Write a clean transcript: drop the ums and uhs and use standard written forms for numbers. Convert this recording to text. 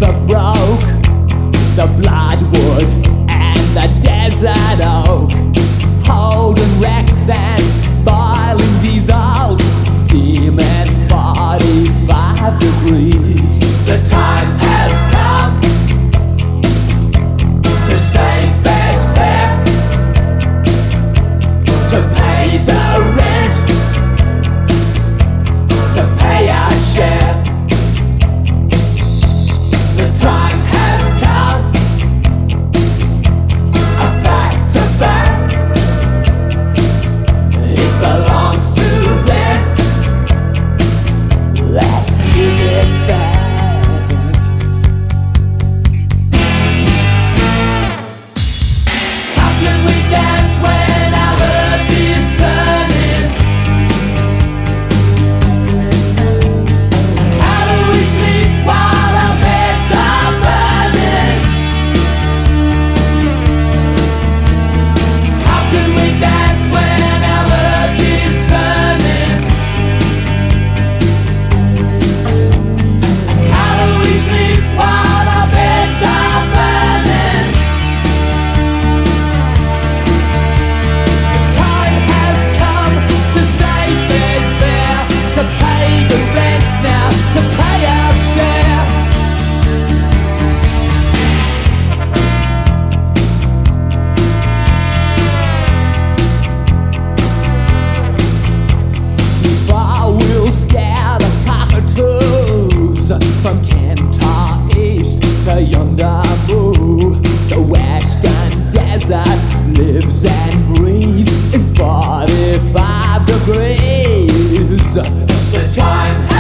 river broke, the bloodwood and the desert oak, holding wrecks and boiling diesels, steaming 45 degrees. The time has come to save fair's fair, to pay the rent, to pay our share. The time has come, a fact's a fact, it belongs to them. Let's give it back. How can we dance when our earth is turning? How do we sleep while our beds are burning? How can we dance when our earth is turning? How do we sleep while our beds are burning? The time has come to save fair's fair, to pay the rent now, to pay our share. Before we'll scare the cockatoos from Kentar East to yonder Moo, the western desert lives and breathes in 45 degrees. The time